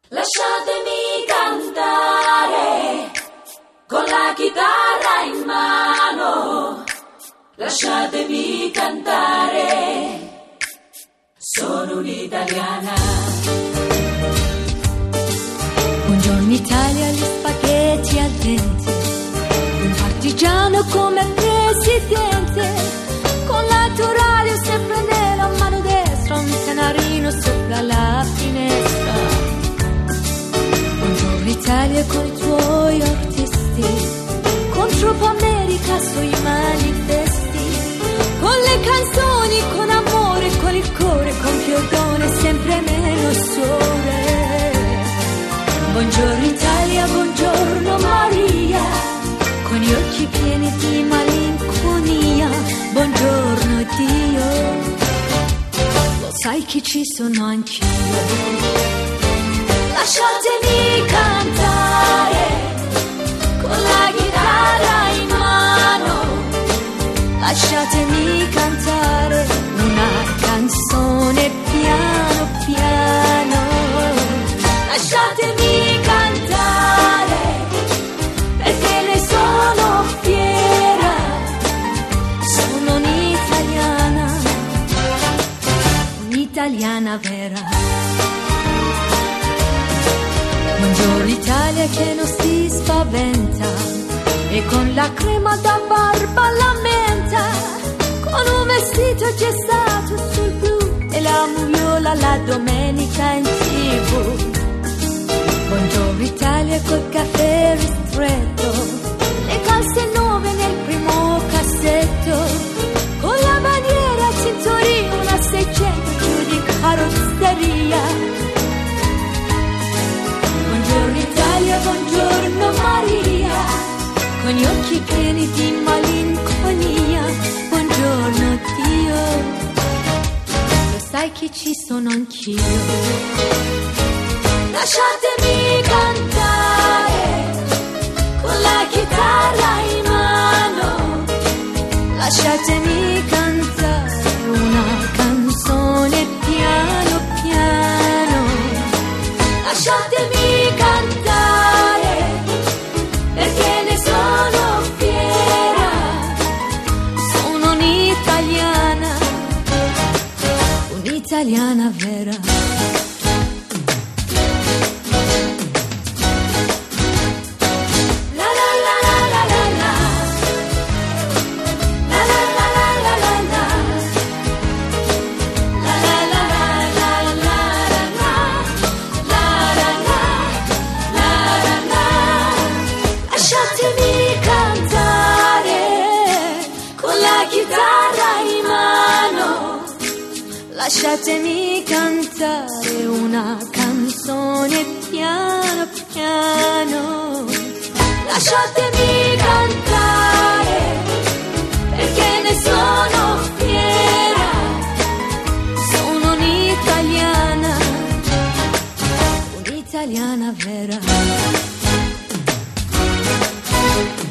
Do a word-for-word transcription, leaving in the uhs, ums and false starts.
Lasciatemi cantare con la chitarra in mano, lasciatemi cantare, sono un'italiana. Buongiorno Italia, gli spaghetti al dente, un partigiano come presidente, con l'autoradio sempre nella mano destra, un canarino sopra la finestra. Buongiorno Italia con i tuoi artisti, con troppa America sui manifesti, con le canzoni, con amore, con il cuore, con Piodone, sempre meno sole. Buongiorno Italia, buongiorno Maria, con gli occhi pieni di malinconia. Buongiorno Dio, lo sai che ci sono anch'io. Lasciatemi cantare con la chitarra in mano, lasciatemi cantare una canzone piano piano. Lasciatemi cantare perché ne sono fiera, sono un'italiana, un'italiana vera. Buongiorno Italia che non si spaventa e con la crema da barba lamenta, con un vestito gessato sul blu e la moviola la domenica in tv. Buongiorno Italia col caffè ristretto, le calze nuove nel primo cassetto, con la bandiera a cinturino, una seicento più di carrozzeria. Buongiorno Italia, buongiorno Maria, con gli occhi pieni di malinconia. Buongiorno Dio, lo sai che ci sono anch'io. Lasciatemi cantare con la chitarra in mano, lasciatemi cantare una canzone piano piano. Lasciatemi cantare perché ne sono fiera, sono un'italiana, un'italiana vera. Lasciatemi cantare una canzone piano piano. Lasciatemi cantare perché ne sono fiera, sono un'italiana, un'italiana vera.